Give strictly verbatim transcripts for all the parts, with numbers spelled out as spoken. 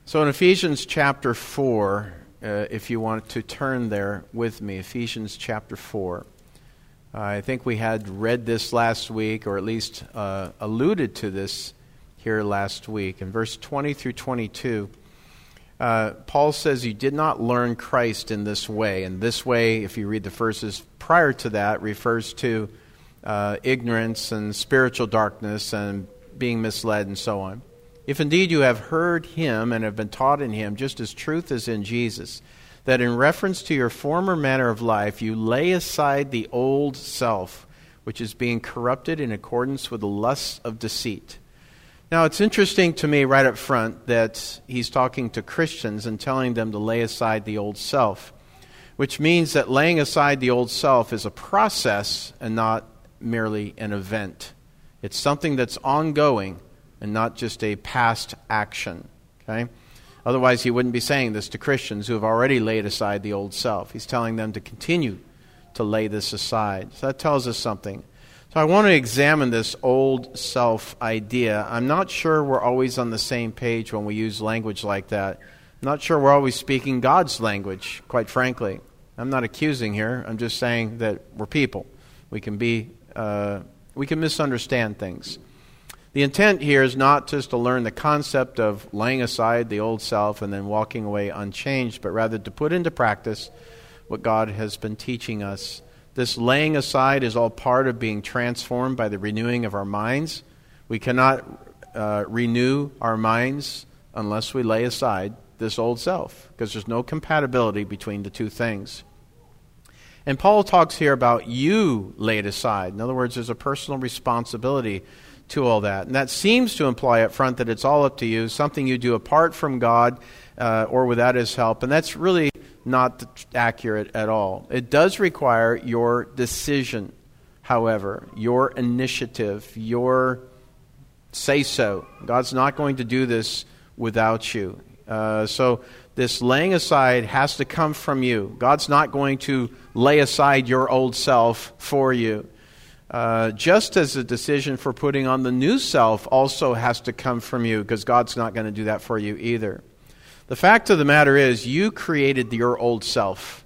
So in Ephesians chapter four, uh, if you want to turn there with me, Ephesians chapter four. Uh, I think we had read this last week, or at least uh, alluded to this here last week. In verse twenty through twenty-two, uh, Paul says, "You did not learn Christ in this way." And this way, if you read the verses prior to that, refers to uh, ignorance and spiritual darkness and being misled and so on. "If indeed you have heard him and have been taught in him, just as truth is in Jesus, that in reference to your former manner of life, you lay aside the old self, which is being corrupted in accordance with the lusts of deceit." Now, it's interesting to me right up front that he's talking to Christians and telling them to lay aside the old self, which means that laying aside the old self is a process and not merely an event. It's something that's ongoing and not just a past action. Okay? Otherwise, he wouldn't be saying this to Christians who have already laid aside the old self. He's telling them to continue to lay this aside. So that tells us something. So I want to examine this old self idea. I'm not sure we're always on the same page when we use language like that. I'm not sure we're always speaking God's language, quite frankly. I'm not accusing here. I'm just saying that we're people. We can be, uh, we can misunderstand things. The intent here is not just to learn the concept of laying aside the old self and then walking away unchanged, but rather to put into practice what God has been teaching us. This laying aside is all part of being transformed by the renewing of our minds. We cannot uh, renew our minds unless we lay aside this old self, because there's no compatibility between the two things. And Paul talks here about you laid aside. In other words, there's a personal responsibility to all that. And that seems to imply up front that it's all up to you, something you do apart from God uh, or without His help. And that's really not accurate at all. It does require your decision, however, your initiative, your say-so. God's not going to do this without you. Uh, so this laying aside has to come from you. God's not going to lay aside your old self for you. Uh, just as the decision for putting on the new self also has to come from you, because God's not going to do that for you either. The fact of the matter is, you created your old self.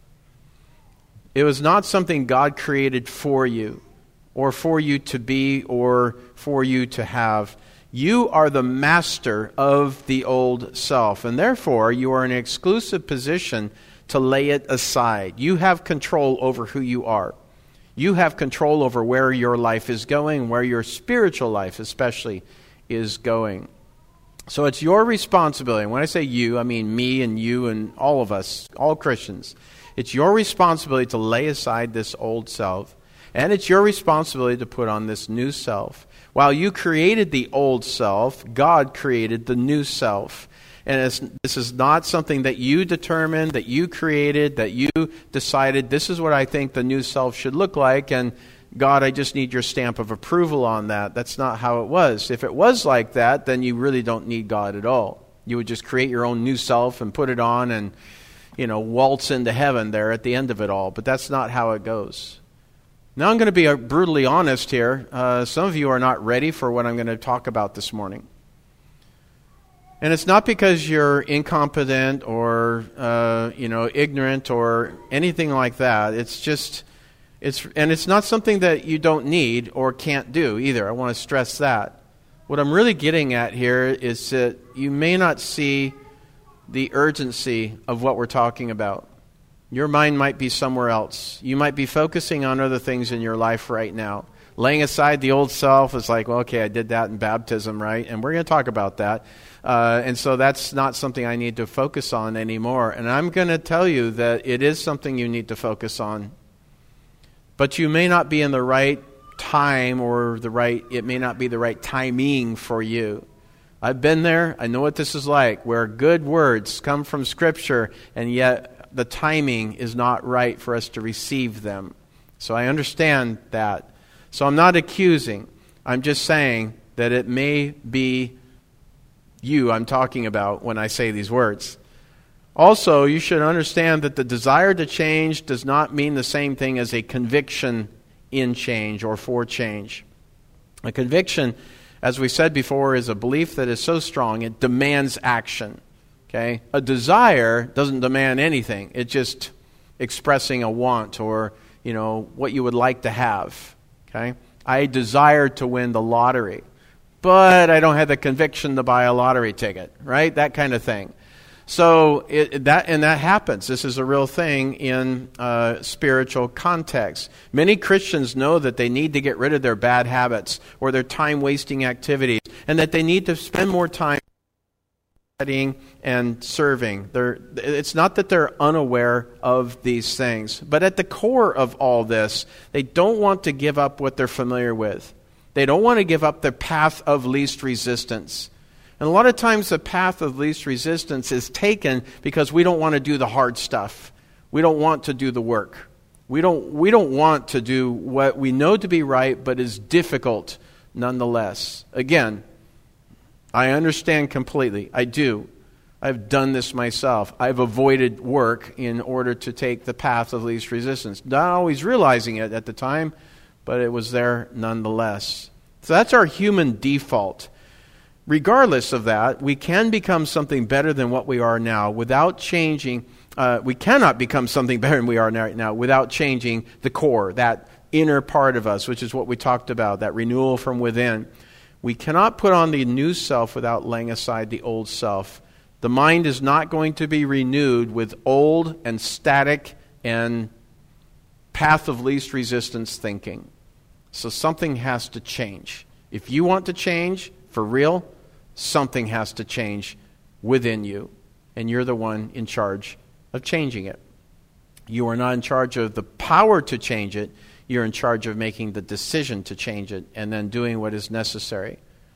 It was not something God created for you, or for you to be, or for you to have. You are the master of the old self, and therefore you are in an exclusive position to lay it aside. You have control over who you are. You have control over where your life is going, where your spiritual life especially is going. So it's your responsibility. And when I say you, I mean me and you and all of us, all Christians. It's your responsibility to lay aside this old self. And it's your responsibility to put on this new self. While you created the old self, God created the new self. And it's, this is not something that you determined, that you created, that you decided, this is what I think the new self should look like, and God, I just need your stamp of approval on that. That's not how it was. If it was like that, then you really don't need God at all. You would just create your own new self and put it on and, you know, waltz into heaven there at the end of it all. But that's not how it goes. Now I'm going to be brutally honest here. Uh, some of you are not ready for what I'm going to talk about this morning. And it's not because you're incompetent or, uh, you know, ignorant or anything like that. It's just, it's, and it's not something that you don't need or can't do either. I want to stress that. What I'm really getting at here is that you may not see the urgency of what we're talking about. Your mind might be somewhere else. You might be focusing on other things in your life right now. Laying aside the old self is like, well, okay, I did that in baptism, right? And we're going to talk about that. Uh, and so that's not something I need to focus on anymore. And I'm going to tell you that it is something you need to focus on. But you may not be in the right time or the right, it may not be the right timing for you. I've been there. I know what this is like, where good words come from Scripture, and yet the timing is not right for us to receive them. So I understand that. So I'm not accusing. I'm just saying that it may be you I'm talking about when I say these words. Also, you should understand that the desire to change does not mean the same thing as a conviction in change or for change. A conviction, as we said before, is a belief that is so strong it demands action. Okay? A desire doesn't demand anything. It's just expressing a want or, you know, what you would like to have. Okay? I desire to win the lottery, but I don't have the conviction to buy a lottery ticket, right? That kind of thing. So it, that and that happens. This is a real thing in uh, spiritual context. Many Christians know that they need to get rid of their bad habits or their time-wasting activities, and that they need to spend more time studying and serving. They're, it's not that they're unaware of these things, but at the core of all this, they don't want to give up what they're familiar with. They don't want to give up their path of least resistance. And a lot of times the path of least resistance is taken because we don't want to do the hard stuff. We don't want to do the work. We don't, we don't want to do what we know to be right, but is difficult nonetheless. Again, I understand completely. I do. I've done this myself. I've avoided work in order to take the path of least resistance. Not always realizing it at the time, but it was there nonetheless. So that's our human default. Regardless of that, we can become something better than what we are now without changing. Uh, we cannot become something better than we are right now without changing the core, that inner part of us, which is what we talked about, that renewal from within. We cannot put on the new self without laying aside the old self. The mind is not going to be renewed with old and static and path of least resistance thinking. So something has to change. If you want to change for real, something has to change within you. And you're the one in charge of changing it. You are not in charge of the power to change it. You're in charge of making the decision to change it and then doing what is necessary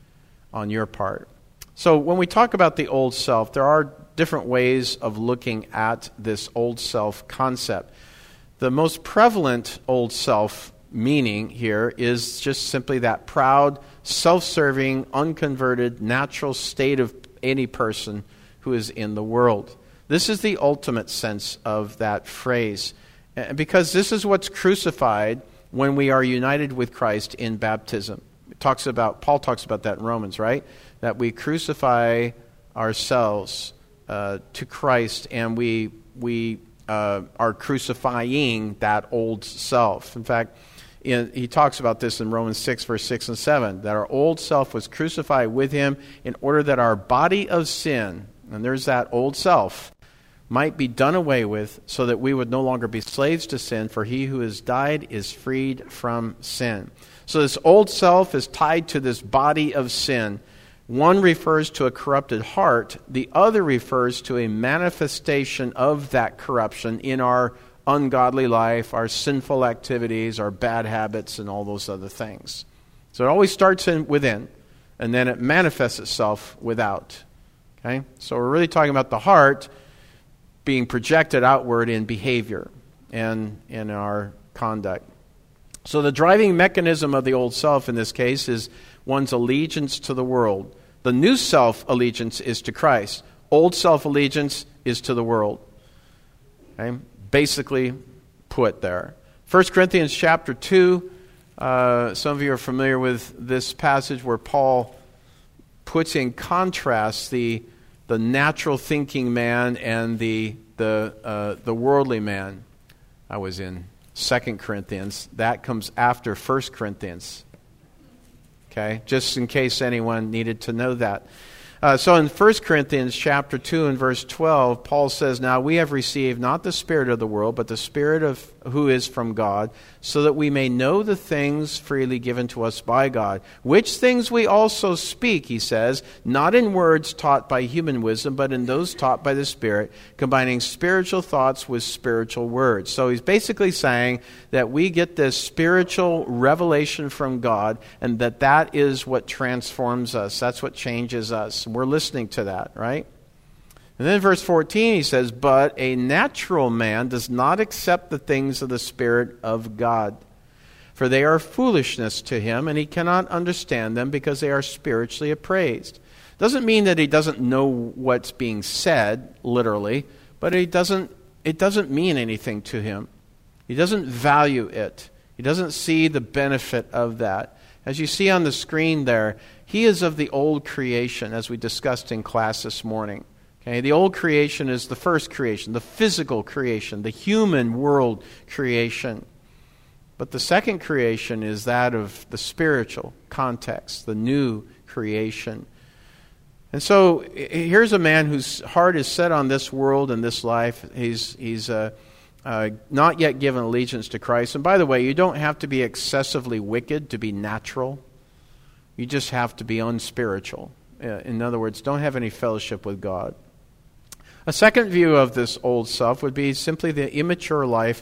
on your part. So when we talk about the old self, there are different ways of looking at this old self concept. The most prevalent old self meaning here is just simply that proud, self-serving, unconverted, natural state of any person who is in the world. This is the ultimate sense of that phrase, because this is what's crucified when we are united with Christ in baptism. It talks about Paul talks about that in Romans, right? That we crucify ourselves uh, to Christ, and we we uh, are crucifying that old self. In fact, In, he talks about this in Romans six, verse six and seven, that our old self was crucified with him in order that our body of sin, and there's that old self, might be done away with so that we would no longer be slaves to sin, for he who has died is freed from sin. So this old self is tied to this body of sin. One refers to a corrupted heart. The other refers to a manifestation of that corruption in our ungodly life, our sinful activities, our bad habits, and all those other things. So it always starts in within, and then it manifests itself without. Okay? So we're really talking about the heart being projected outward in behavior and in our conduct. So the driving mechanism of the old self in this case is one's allegiance to the world. The new self allegiance is to Christ. Old self allegiance is to the world. Okay? Basically put there. First Corinthians chapter two, uh, some of you are familiar with this passage where Paul puts in contrast the the natural thinking man and the the uh, the worldly man. I was in Second Corinthians. That comes after First Corinthians. Okay, just in case anyone needed to know that. Uh, so in First Corinthians chapter two and verse twelve, Paul says, "Now we have received not the spirit of the world, but the Spirit of who is from God, so that we may know the things freely given to us by God. Which things we also speak," he says, "not in words taught by human wisdom, but in those taught by the Spirit, combining spiritual thoughts with spiritual words." So he's basically saying that we get this spiritual revelation from God, and that that is what transforms us. That's what changes us. We're listening to that, right? And then in verse fourteen he says, "But a natural man does not accept the things of the Spirit of God, for they are foolishness to him, and he cannot understand them because they are spiritually appraised." Doesn't mean that he doesn't know what's being said, literally, but it doesn't, it doesn't mean anything to him. He doesn't value it. He doesn't see the benefit of that. As you see on the screen there, he is of the old creation, as we discussed in class this morning. Okay, the old creation is the first creation, the physical creation, the human world creation. But the second creation is that of the spiritual context, the new creation. And so here's a man whose heart is set on this world and this life. He's he's uh, uh, not yet given allegiance to Christ. And by the way, you don't have to be excessively wicked to be natural. You just have to be unspiritual. Uh, in other words, don't have any fellowship with God. A second view of this old self would be simply the immature life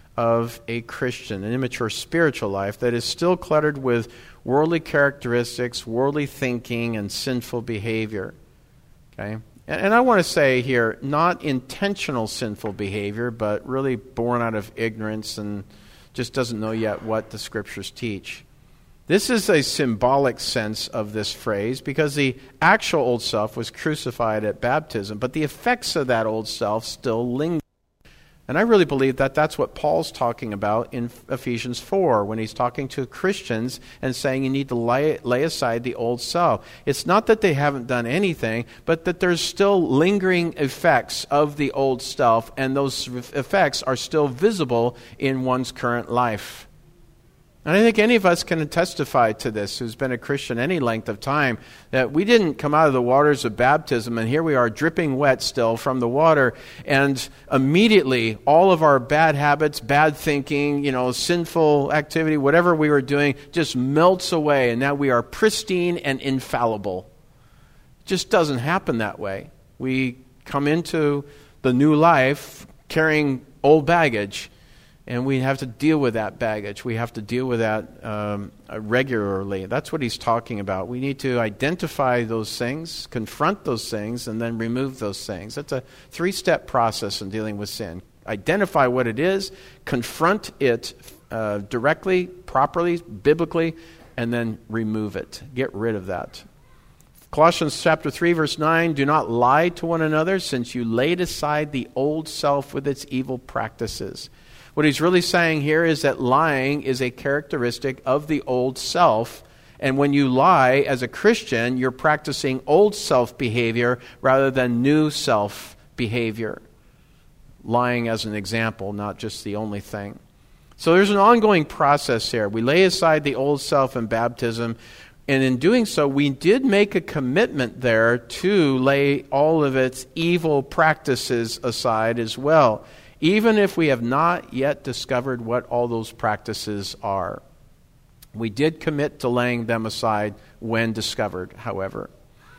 of a Christian, an immature spiritual life that is still cluttered with worldly characteristics, worldly thinking, and sinful behavior. Okay? And, and I want to say here, not intentional sinful behavior, but really born out of ignorance and just doesn't know yet what the Scriptures teach. This is a symbolic sense of this phrase because the actual old self was crucified at baptism, but the effects of that old self still linger. And I really believe that that's what Paul's talking about in Ephesians four when he's talking to Christians and saying you need to lay, lay aside the old self. It's not that they haven't done anything, but that there's still lingering effects of the old self, and those effects are still visible in one's current life. And I think any of us can testify to this who's been a Christian any length of time, that we didn't come out of the waters of baptism and here we are dripping wet still from the water, and immediately all of our bad habits, bad thinking, you know, sinful activity, whatever we were doing just melts away and now we are pristine and infallible. It just doesn't happen that way. We come into the new life carrying old baggage. And we have to deal with that baggage. We have to deal with that um, regularly. That's what he's talking about. We need to identify those things, confront those things, and then remove those things. That's a three-step process in dealing with sin. Identify what it is, confront it uh, directly, properly, biblically, and then remove it. Get rid of that. Colossians chapter three, verse nine, do not lie to one another, since you laid aside the old self with its evil practices. What he's really saying here is that lying is a characteristic of the old self. And when you lie as a Christian, you're practicing old self behavior rather than new self behavior. Lying as an example, not just the only thing. So there's an ongoing process here. We lay aside the old self in baptism. And in doing so, we did make a commitment there to lay all of its evil practices aside as well, even if we have not yet discovered what all those practices are. We did commit to laying them aside when discovered, however.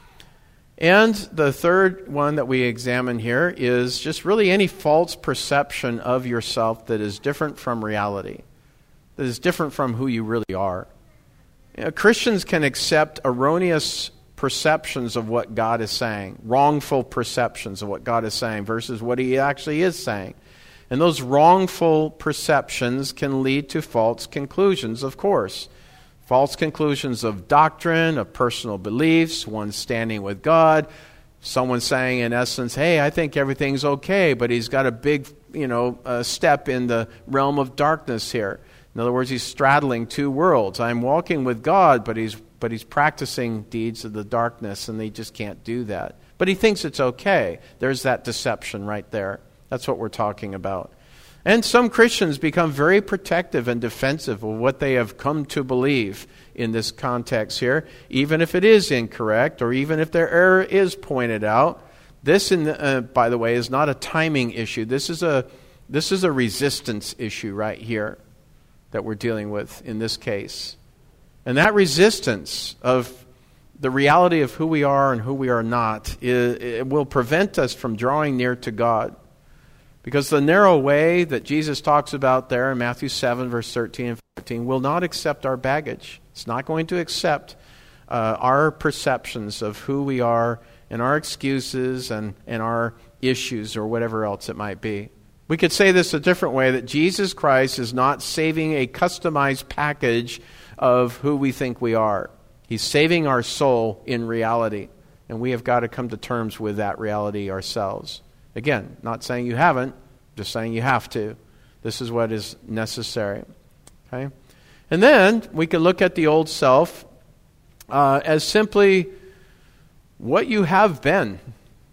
And the third one that we examine here is just really any false perception of yourself that is different from reality, that is different from who you really are. You know, Christians can accept erroneous perceptions of what God is saying, wrongful perceptions of what God is saying versus what He actually is saying. And those wrongful perceptions can lead to false conclusions, of course. False conclusions of doctrine, of personal beliefs, one standing with God, someone saying in essence, hey, I think everything's okay, but he's got a big, you know, uh, step in the realm of darkness here. In other words, he's straddling two worlds. I'm walking with God, but he's but he's practicing deeds of the darkness, and they just can't do that. But he thinks it's okay. There's that deception right there. That's what we're talking about. And some Christians become very protective and defensive of what they have come to believe in this context here, even if it is incorrect or even if their error is pointed out. This, in the, uh, by the way, is not a timing issue. This is a this is a resistance issue right here that we're dealing with in this case. And that resistance of the reality of who we are and who we are not, it, it will prevent us from drawing near to God. Because the narrow way that Jesus talks about there in Matthew seven, verse thirteen and fourteen, will not accept our baggage. It's not going to accept uh, our perceptions of who we are and our excuses and, and our issues or whatever else it might be. We could say this a different way, that Jesus Christ is not saving a customized package of who we think we are. He's saving our soul in reality. And we have got to come to terms with that reality ourselves. Again, not saying you haven't, just saying you have to. This is what is necessary. Okay? And then we can look at the old self uh, as simply what you have been.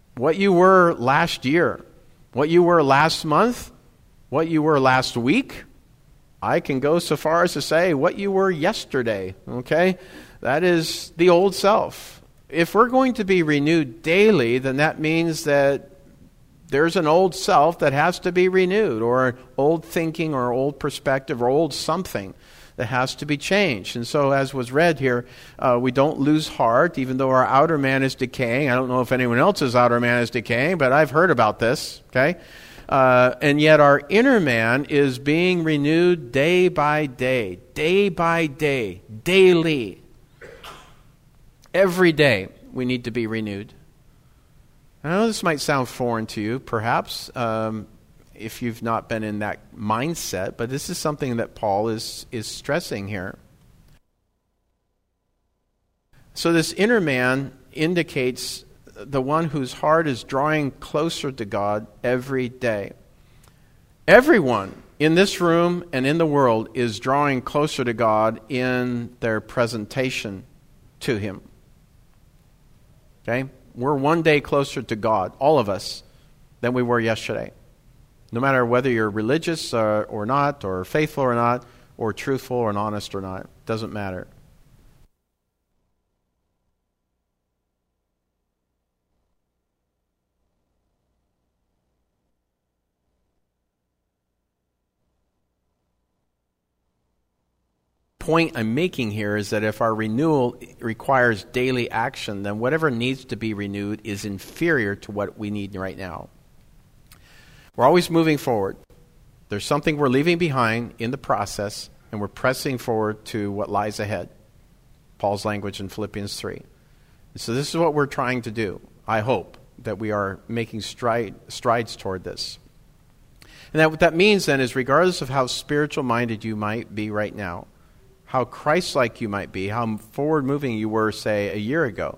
What you were last year, what you were last month, what you were last week. I can go so far as to say what you were yesterday, okay? That is the old self. If we're going to be renewed daily, then that means that there's an old self that has to be renewed, or an old thinking or old perspective or old something that has to be changed. And so as was read here, uh, we don't lose heart, even though our outer man is decaying. I don't know if anyone else's outer man is decaying, but I've heard about this, okay? Uh, and yet our inner man is being renewed day by day, day by day, daily. Every day we need to be renewed. I know this might sound foreign to you, perhaps, um, if you've not been in that mindset, but this is something that Paul is, is stressing here. So this inner man indicates the one whose heart is drawing closer to God every day. Everyone in this room and in the world is drawing closer to God in their presentation to Him. Okay? We're one day closer to God, all of us, than we were yesterday. No matter whether you're religious or, or not, or faithful or not, or truthful or honest or not. Doesn't matter. Point I'm making here is that if our renewal requires daily action, then whatever needs to be renewed is inferior to what we need right now. We're always moving forward. There's something we're leaving behind in the process, and we're pressing forward to what lies ahead. Paul's language in Philippians three. And so this is what we're trying to do. I hope that we are making stride, strides toward this. And that what that means then is, regardless of how spiritual-minded you might be right now, how Christ-like you might be, how forward-moving you were, say, a year ago,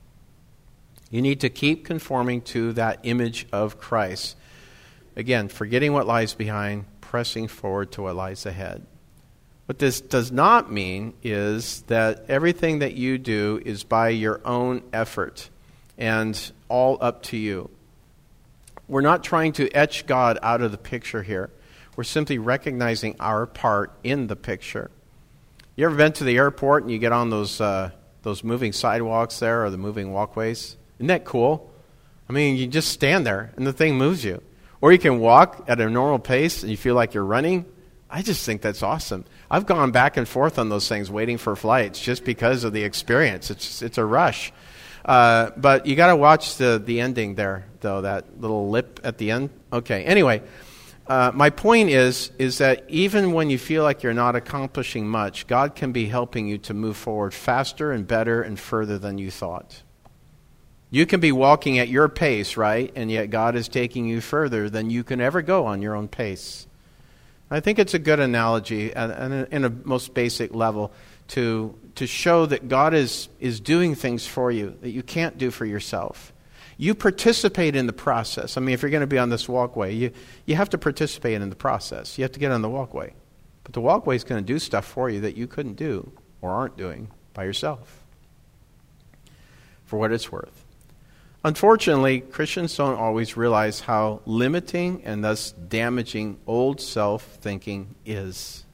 you need to keep conforming to that image of Christ. Again, forgetting what lies behind, pressing forward to what lies ahead. What this does not mean is that everything that you do is by your own effort and all up to you. We're not trying to etch God out of the picture here. We're simply recognizing our part in the picture. You ever been to the airport and you get on those uh, those moving sidewalks there, or the moving walkways? Isn't that cool? I mean, you just stand there and the thing moves you. Or you can walk at a normal pace and you feel like you're running. I just think that's awesome. I've gone back and forth on those things waiting for flights just because of the experience. It's it's a rush. Uh, but you got to watch the, the ending there, though, that little lip at the end. Okay, anyway. Uh, my point is, is that even when you feel like you're not accomplishing much, God can be helping you to move forward faster and better and further than you thought. You can be walking at your pace, right? And yet God is taking you further than you can ever go on your own pace. I think it's a good analogy, and in a most basic level, to to show that God is is doing things for you that you can't do for yourself. You participate in the process. I mean, if you're going to be on this walkway, you, you have to participate in the process. You have to get on the walkway. But the walkway is going to do stuff for you that you couldn't do or aren't doing by yourself, for what it's worth. Unfortunately, Christians don't always realize how limiting and thus damaging old self-thinking is.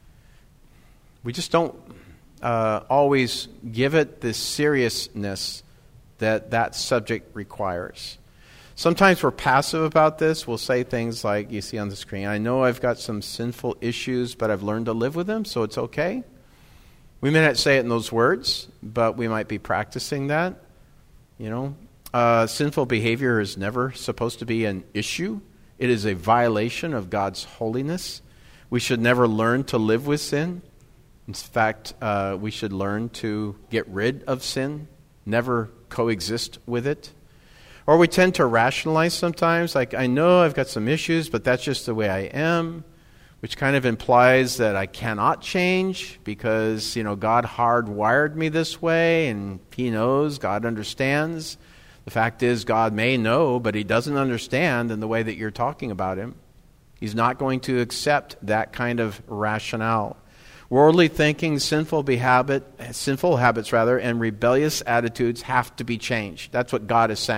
We just don't uh, always give it the seriousness that that subject requires. Sometimes we're passive about this. We'll say things like you see on the screen, I know I've got some sinful issues, but I've learned to live with them, so it's okay. We may not say it in those words, but we might be practicing that. You know, uh, sinful behavior is never supposed to be an issue. It is a violation of God's holiness. We should never learn to live with sin. In fact, uh, we should learn to get rid of sin, never coexist with it. Or we tend to rationalize sometimes, like, I know I've got some issues, but that's just the way I am, which kind of implies that I cannot change because, you know, God hardwired me this way, and He knows, God understands. The fact is, God may know, but He doesn't understand in the way that you're talking about Him. He's not going to accept that kind of rationale. Worldly thinking, sinful habit, sinful habits rather, and rebellious attitudes have to be changed. That's what God is saying.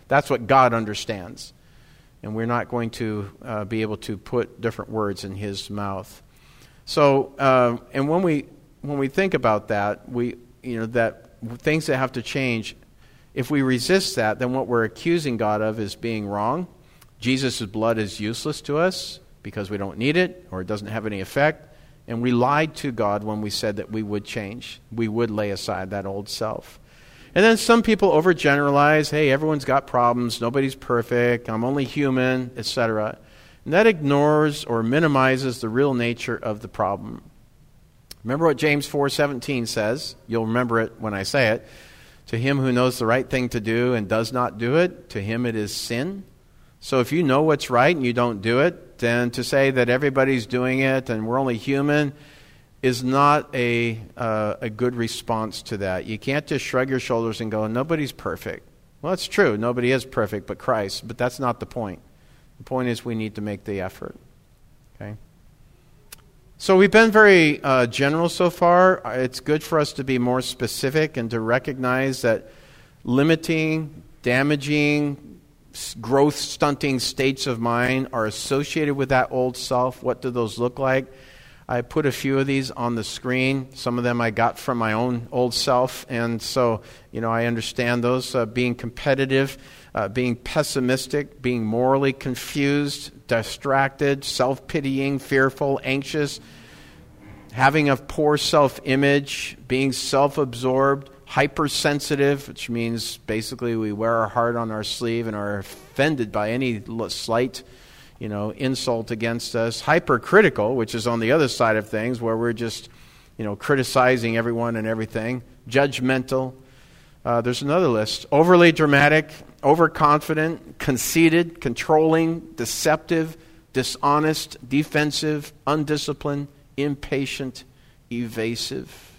That's what God understands. And we're not going to uh, be able to put different words in his mouth. So, uh, and when we when we think about that, we you know that things that have to change, if we resist that, then what we're accusing God of is being wrong. Jesus' blood is useless to us because we don't need it or it doesn't have any effect. And we lied to God when we said that we would change. We would lay aside that old self. And then some people overgeneralize, hey, everyone's got problems, nobody's perfect, I'm only human, et cetera. And that ignores or minimizes the real nature of the problem. Remember what James four seventeen says? You'll remember it when I say it. To him who knows the right thing to do and does not do it, to him it is sin. So if you know what's right and you don't do it, then to say that everybody's doing it and we're only human is not a uh, a good response to that. You can't just shrug your shoulders and go, nobody's perfect. Well, it's true. Nobody is perfect but Christ, but that's not the point. The point is we need to make the effort. Okay? So we've been very uh, general so far. It's good for us to be more specific and to recognize that limiting, damaging, growth stunting states of mind are associated with that old self. What do those look like? I put a few of these on the screen. Some of them I got from my own old self, and so, you know, I understand those. Uh, being competitive, uh, being pessimistic, being morally confused, distracted, self-pitying, fearful, anxious, having a poor self-image, being self-absorbed, hypersensitive, which means basically we wear our heart on our sleeve and are offended by any slight you know, insult against us. Hypercritical, which is on the other side of things, where we're just, you know, criticizing everyone and everything. Judgmental. Uh, there's another list. Overly dramatic, overconfident, conceited, controlling, deceptive, dishonest, defensive, undisciplined, impatient, evasive.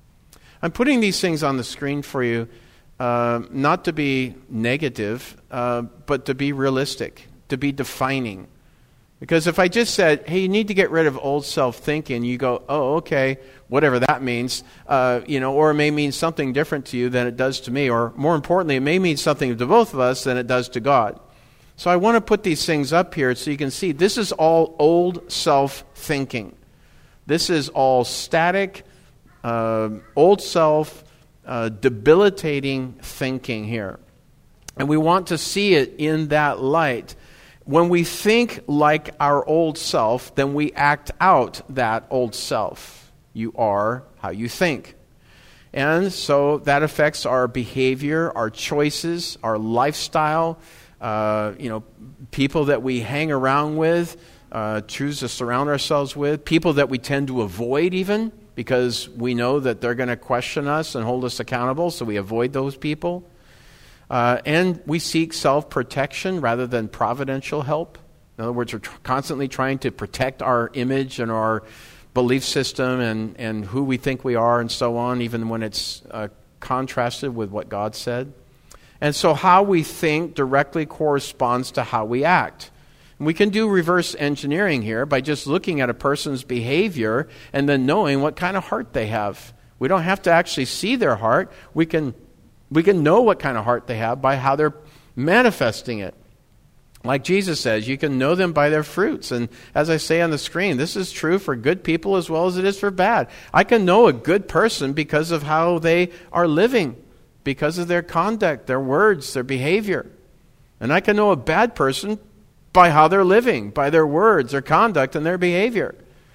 I'm putting these things on the screen for you, uh, not to be negative, uh, but to be realistic, to be defining. Because if I just said, hey, you need to get rid of old self-thinking, you go, oh, okay, whatever that means, uh, you know, or it may mean something different to you than it does to me, or more importantly, it may mean something to both of us than it does to God. So I want to put these things up here so you can see this is all old self-thinking. This is all static, uh, old self, uh, debilitating thinking here. And we want to see it in that light. When we think like our old self, then we act out that old self. You are how you think. And so that affects our behavior, our choices, our lifestyle, uh, you know, people that we hang around with, uh, choose to surround ourselves with, people that we tend to avoid even because we know that they're going to question us and hold us accountable, so we avoid those people. Uh, and we seek self-protection rather than providential help. In other words, we're tr- constantly trying to protect our image and our belief system and, and who we think we are and so on, even when it's uh, contrasted with what God said. And so how we think directly corresponds to how we act. And we can do reverse engineering here by just looking at a person's behavior and then knowing what kind of heart they have. We don't have to actually see their heart. We can We can know what kind of heart they have by how they're manifesting it. Like Jesus says, you can know them by their fruits. And as I say on the screen, this is true for good people as well as it is for bad. I can know a good person because of how they are living, because of their conduct, their words, their behavior. And I can know a bad person by how they're living, by their words, their conduct, and their behavior.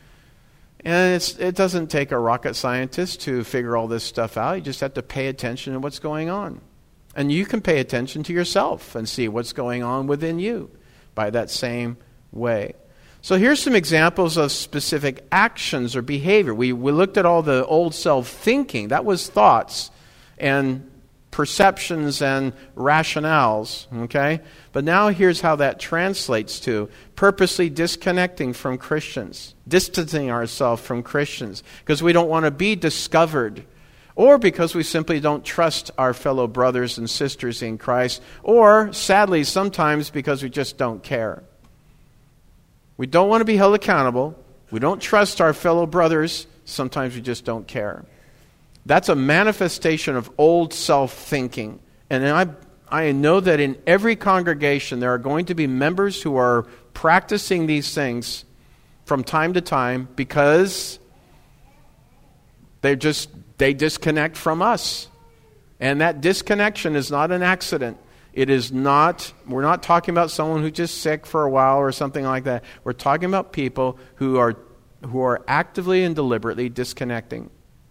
And it's, it doesn't take a rocket scientist to figure all this stuff out. You just have to pay attention to what's going on. And you can pay attention to yourself and see what's going on within you by that same way. So here's some examples of specific actions or behavior. We, we looked at all the old self-thinking. That was thoughts and perceptions and rationales, okay? But now here's how that translates to purposely disconnecting from Christians, distancing ourselves from Christians because we don't want to be discovered, or because we simply don't trust our fellow brothers and sisters in Christ, or sadly sometimes because we just don't care. We don't want to be held accountable. We don't trust our fellow brothers. Sometimes we just don't care. That's a manifestation of old self-thinking. And I I know that in every congregation there are going to be members who are practicing these things from time to time because they just they disconnect from us. And that disconnection is not an accident. It is not, we're not talking about someone who's just sick for a while or something like that. We're talking about people who are who are actively and deliberately disconnecting.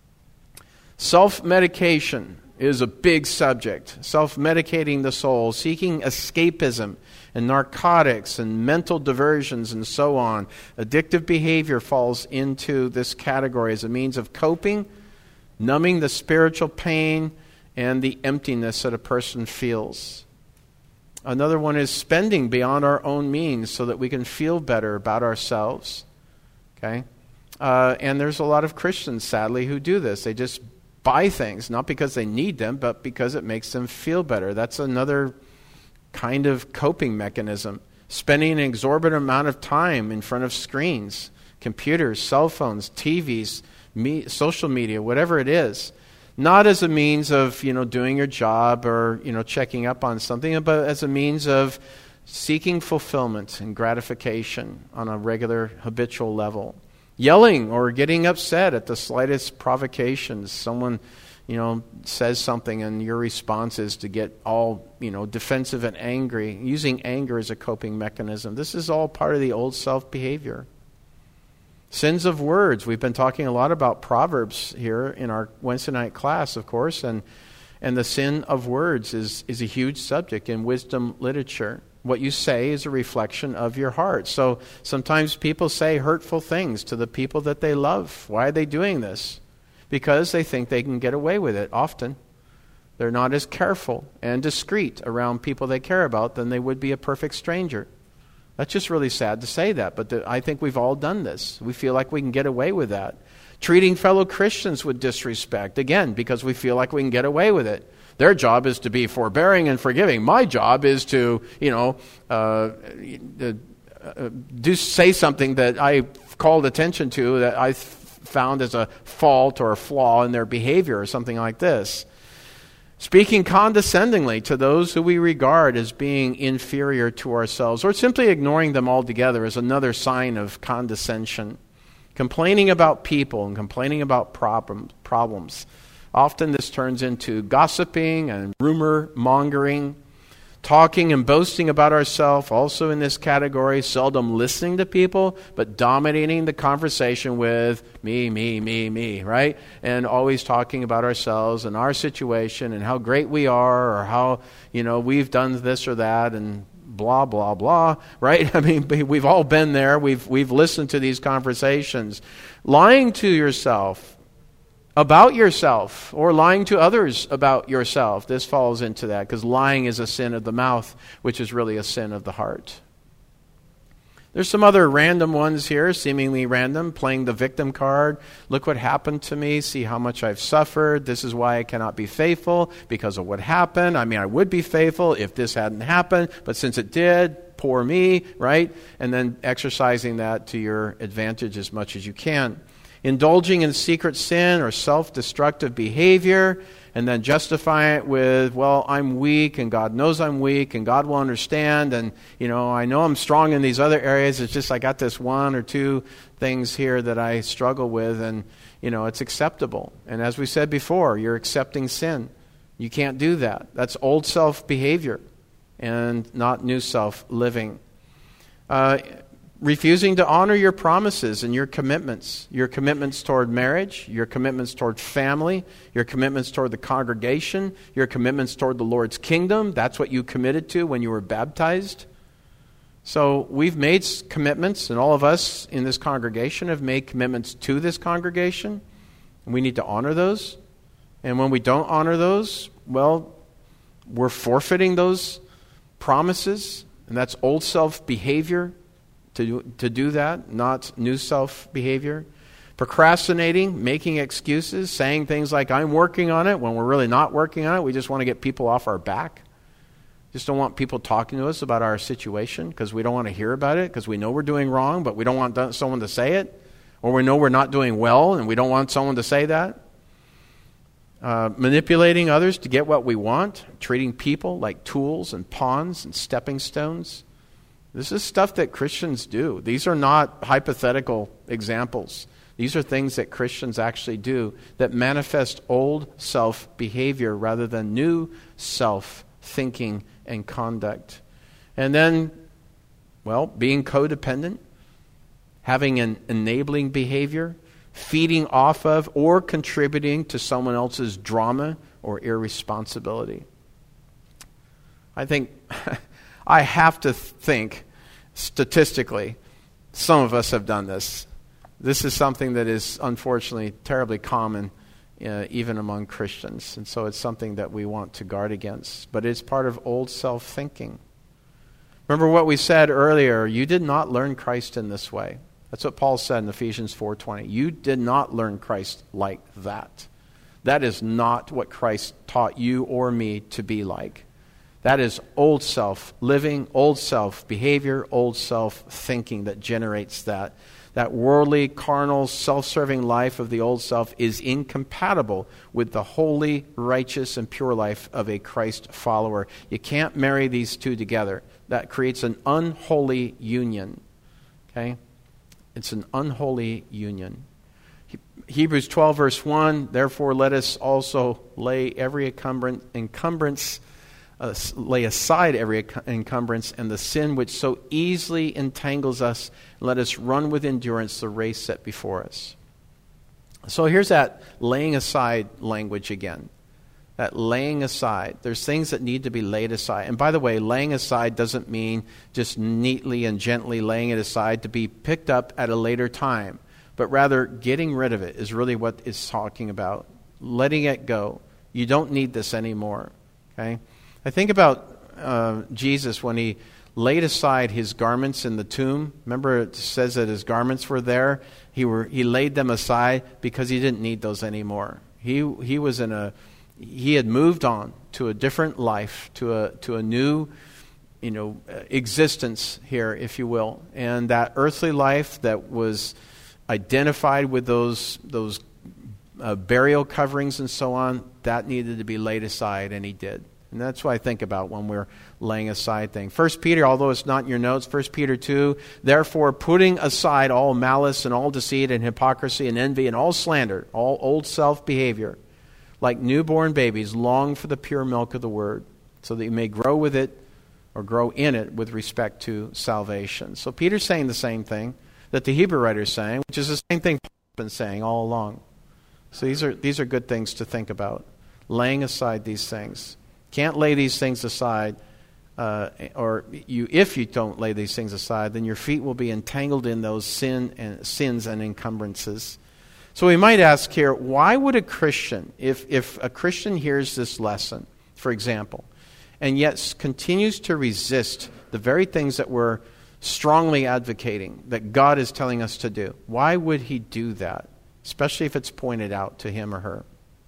Self-medication is a big subject. Self-medicating the soul, seeking escapism and narcotics and mental diversions and so on. Addictive behavior falls into this category as a means of coping, numbing the spiritual pain and the emptiness that a person feels. Another one is spending beyond our own means so that we can feel better about ourselves. Okay? Uh, and there's a lot of Christians, sadly, who do this. They just buy things, not because they need them, but because it makes them feel better. That's another kind of coping mechanism. Spending an exorbitant amount of time in front of screens, computers, cell phones, T Vs, me, social media, whatever it is. Not as a means of, you know, doing your job or, you know, checking up on something, but as a means of seeking fulfillment and gratification on a regular, habitual level. Yelling or getting upset at the slightest provocations. Someone, you know, says something and your response is to get all, you know, defensive and angry. Using anger as a coping mechanism. This is all part of the old self behavior. Sins of words. We've been talking a lot about Proverbs here in our Wednesday night class, of course, and and the sin of words is, is a huge subject in wisdom literature. What you say is a reflection of your heart. So sometimes people say hurtful things to the people that they love. Why are they doing this? Because they think they can get away with it often. They're not as careful and discreet around people they care about than they would be a perfect stranger. That's just really sad to say that, but the, I think we've all done this. We feel like we can get away with that. Treating fellow Christians with disrespect, again, because we feel like we can get away with it. Their job is to be forbearing and forgiving. My job is to, you know, uh, uh, do say something that I called attention to that I found as a fault or a flaw in their behavior or something like this. Speaking condescendingly to those who we regard as being inferior to ourselves, or simply ignoring them altogether is another sign of condescension. Complaining about people and complaining about problem, problems. Often this turns into gossiping and rumor mongering. Talking and boasting about ourselves, also in this category. Seldom listening to people, but dominating the conversation with me, me, me, me, right? And always talking about ourselves and our situation and how great we are or how, you know, we've done this or that and blah, blah, blah, right? I mean, we've all been there. We've, we've listened to these conversations. Lying to yourself about yourself or lying to others about yourself. This falls into that because lying is a sin of the mouth, which is really a sin of the heart. There's some other random ones here, seemingly random, playing the victim card. Look what happened to me. See how much I've suffered. This is why I cannot be faithful because of what happened. I mean, I would be faithful if this hadn't happened, but since it did, poor me, right? And then exercising that to your advantage as much as you can. Indulging in secret sin or self-destructive behavior, and then justifying it with, well, I'm weak, and God knows I'm weak, and God will understand, and, you know, I know I'm strong in these other areas. It's just I got this one or two things here that I struggle with, and, you know, it's acceptable. And as we said before, you're accepting sin. You can't do that. That's old self behavior and not new self living. Uh, Refusing to honor your promises and your commitments. Your commitments toward marriage, your commitments toward family, your commitments toward the congregation, your commitments toward the Lord's kingdom. That's what you committed to when you were baptized. So we've made commitments, and all of us in this congregation have made commitments to this congregation. And we need to honor those. And when we don't honor those, well, we're forfeiting those promises. And that's old self behavior. To, to do that, not new self-behavior. Procrastinating, making excuses, saying things like, I'm working on it, when we're really not working on it. We just want to get people off our back. Just don't want people talking to us about our situation because we don't want to hear about it because we know we're doing wrong, but we don't want someone to say it. Or we know we're not doing well and we don't want someone to say that. Uh, manipulating others to get what we want, treating people like tools and pawns and stepping stones. This is stuff that Christians do. These are not hypothetical examples. These are things that Christians actually do that manifest old self behavior rather than new self thinking and conduct. And then, well, being codependent, having an enabling behavior, feeding off of or contributing to someone else's drama or irresponsibility. I think, I have to think, statistically, some of us have done this. This is something that is unfortunately terribly common uh, even among Christians. And so it's something that we want to guard against. But it's part of old self-thinking. Remember what we said earlier, you did not learn Christ in this way. That's what Paul said in Ephesians four twenty. You did not learn Christ like that. That is not what Christ taught you or me to be like. That is old self living, old self behavior, old self thinking that generates that. That worldly, carnal, self-serving life of the old self is incompatible with the holy, righteous, and pure life of a Christ follower. You can't marry these two together. That creates an unholy union. Okay? It's an unholy union. Hebrews twelve verse one, therefore let us also lay every encumbrance, uh, lay aside every encumbrance and the sin which so easily entangles us, and let us run with endurance the race set before us. So here's that laying aside language again. That laying aside. There's things that need to be laid aside. And by the way, laying aside doesn't mean just neatly and gently laying it aside to be picked up at a later time. But rather, getting rid of it is really what it's talking about. Letting it go. You don't need this anymore. Okay? I think about uh, Jesus when he laid aside his garments in the tomb. Remember it says that his garments were there. He were he laid them aside because he didn't need those anymore. He he was in a He had moved on to a different life, to a to a new, you know, existence here, if you will. And that earthly life that was identified with those those uh, burial coverings and so on, that needed to be laid aside, and he did. And that's what I think about when we're laying aside things. First Peter, although it's not in your notes, First Peter two, therefore putting aside all malice and all deceit and hypocrisy and envy and all slander, all old self-behavior, like newborn babies, long for the pure milk of the word, so that you may grow with it or grow in it with respect to salvation. So Peter's saying the same thing that the Hebrew writer is saying, which is the same thing Paul's been saying all along. So these are these are good things to think about. Laying aside these things. Can't lay these things aside, uh, or you if you don't lay these things aside, then your feet will be entangled in those sin and sins and encumbrances. So we might ask here, why would a Christian, if, if a Christian hears this lesson, for example, and yet continues to resist the very things that we're strongly advocating, that God is telling us to do, why would he do that, especially if it's pointed out to him or her?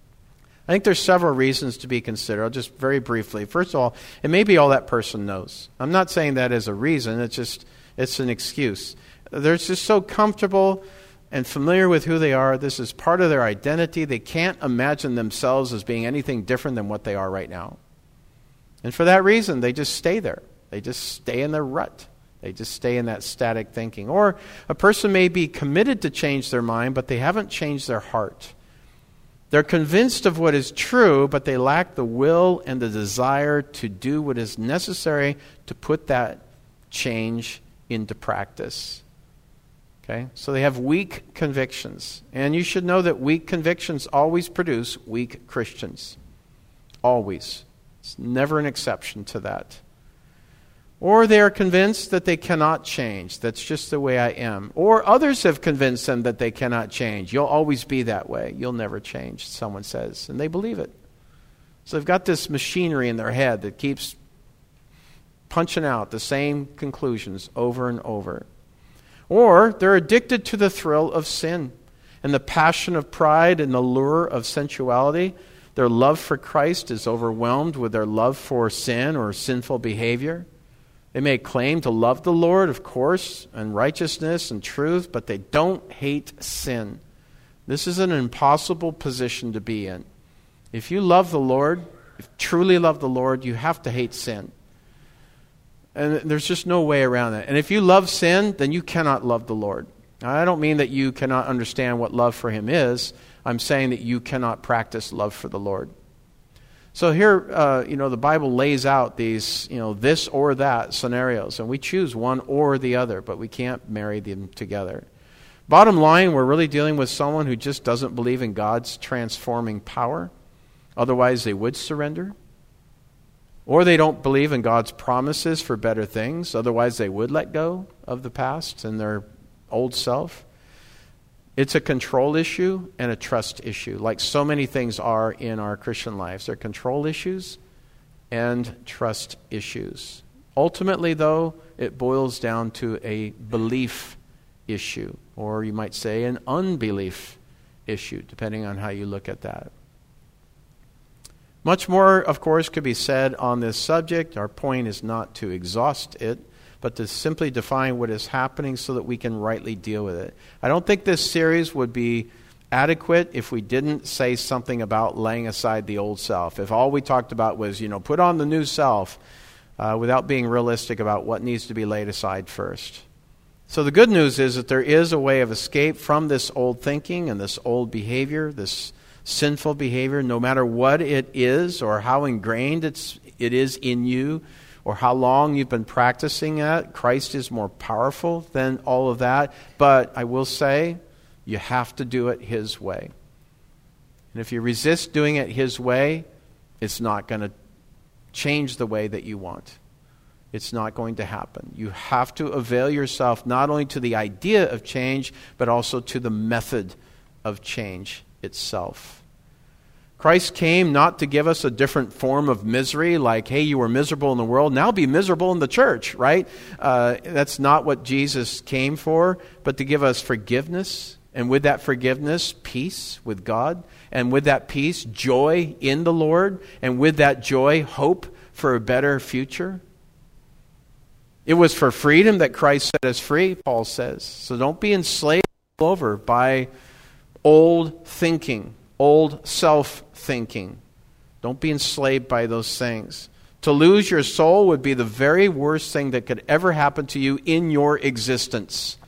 I think there's several reasons to be considered. I'll just very briefly. First of all, it may be all that person knows. I'm not saying that as a reason. It's just, it's an excuse. They're just so comfortable and familiar with who they are. This is part of their identity. They can't imagine themselves as being anything different than what they are right now. And for that reason, they just stay there. They just stay in their rut. They just stay in that static thinking. Or a person may be committed to change their mind, but they haven't changed their heart. They're convinced of what is true, but they lack the will and the desire to do what is necessary to put that change into practice. Okay? So they have weak convictions. And you should know that weak convictions always produce weak Christians. Always. It's never an exception to that. Or they are convinced that they cannot change. That's just the way I am. Or others have convinced them that they cannot change. You'll always be that way. You'll never change, someone says. And they believe it. So they've got this machinery in their head that keeps punching out the same conclusions over and over. Or they're addicted to the thrill of sin and the passion of pride and the lure of sensuality. Their love for Christ is overwhelmed with their love for sin or sinful behavior. They may claim to love the Lord, of course, and righteousness and truth, but they don't hate sin. This is an impossible position to be in. If you love the Lord, if you truly love the Lord, you have to hate sin. And there's just no way around that. And if you love sin, then you cannot love the Lord. Now, I don't mean that you cannot understand what love for Him is. I'm saying that you cannot practice love for the Lord. So here, uh, you know, the Bible lays out these, you know, this or that scenarios. And we choose one or the other, but we can't marry them together. Bottom line, we're really dealing with someone who just doesn't believe in God's transforming power. Otherwise, they would surrender. Or they don't believe in God's promises for better things. Otherwise, they would let go of the past and their old self. It's a control issue and a trust issue, like so many things are in our Christian lives. They're control issues and trust issues. Ultimately, though, it boils down to a belief issue, or you might say an unbelief issue, depending on how you look at that. Much more, of course, could be said on this subject. Our point is not to exhaust it, but to simply define what is happening so that we can rightly deal with it. I don't think this series would be adequate if we didn't say something about laying aside the old self. If all we talked about was, you know, put on the new self, uh, without being realistic about what needs to be laid aside first. So the good news is that there is a way of escape from this old thinking and this old behavior, this sinful behavior, no matter what it is or how ingrained it's, it is in you or how long you've been practicing it. Christ is more powerful than all of that. But I will say, you have to do it His way. And if you resist doing it His way, it's not going to change the way that you want. It's not going to happen. You have to avail yourself not only to the idea of change, but also to the method of change itself. Christ came not to give us a different form of misery, like, hey, you were miserable in the world, now be miserable in the church, right? Uh, that's not what Jesus came for, but to give us forgiveness, and with that forgiveness, peace with God, and with that peace, joy in the Lord, and with that joy, hope for a better future. It was for freedom that Christ set us free, Paul says. So don't be enslaved all over by old thinking, old self-thinking. Don't be enslaved by those things. To lose your soul would be the very worst thing that could ever happen to you in your existence.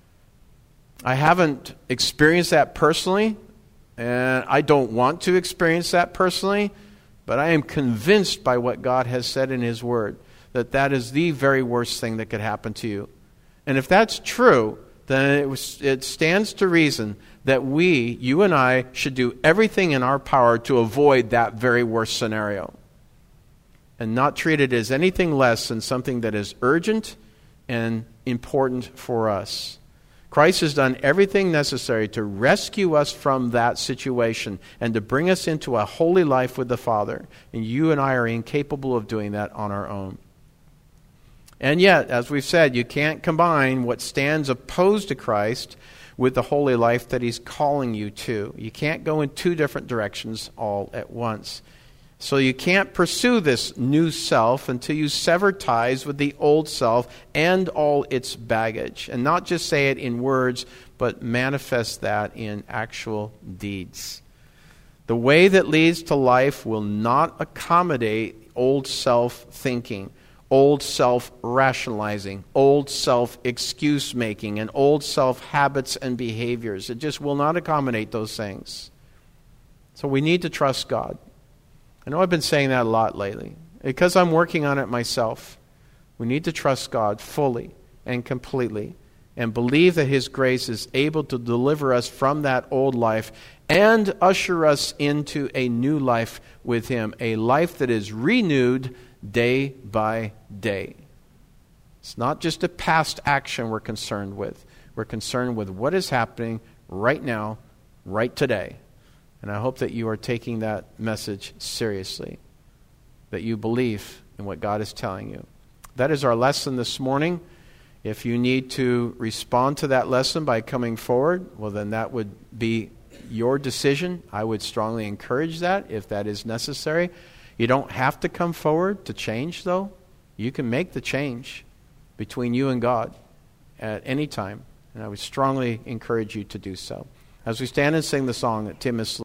I haven't experienced that personally, and I don't want to experience that personally, but I am convinced by what God has said in His Word that that is the very worst thing that could happen to you. And if that's true, then it, was, it stands to reason that we, you and I, should do everything in our power to avoid that very worst scenario and not treat it as anything less than something that is urgent and important for us. Christ has done everything necessary to rescue us from that situation and to bring us into a holy life with the Father. And you and I are incapable of doing that on our own. And yet, as we've said, you can't combine what stands opposed to Christ with the holy life that He's calling you to. You can't go in two different directions all at once. So you can't pursue this new self until you sever ties with the old self and all its baggage. And not just say it in words, but manifest that in actual deeds. The way that leads to life will not accommodate old self-thinking, old self-rationalizing, old self-excuse-making, and old self-habits and behaviors. It just will not accommodate those things. So we need to trust God. I know I've been saying that a lot lately. Because I'm working on it myself. We need to trust God fully and completely and believe that His grace is able to deliver us from that old life and usher us into a new life with Him, a life that is renewed day by day. It's not just a past action we're concerned with. We're concerned with what is happening right now, right today. And I hope that you are taking that message seriously, that you believe in what God is telling you. That is our lesson this morning. If you need to respond to that lesson by coming forward, well, then that would be your decision. I would strongly encourage that if that is necessary. You don't have to come forward to change, though. You can make the change between you and God at any time. And I would strongly encourage you to do so. As we stand and sing the song that Tim is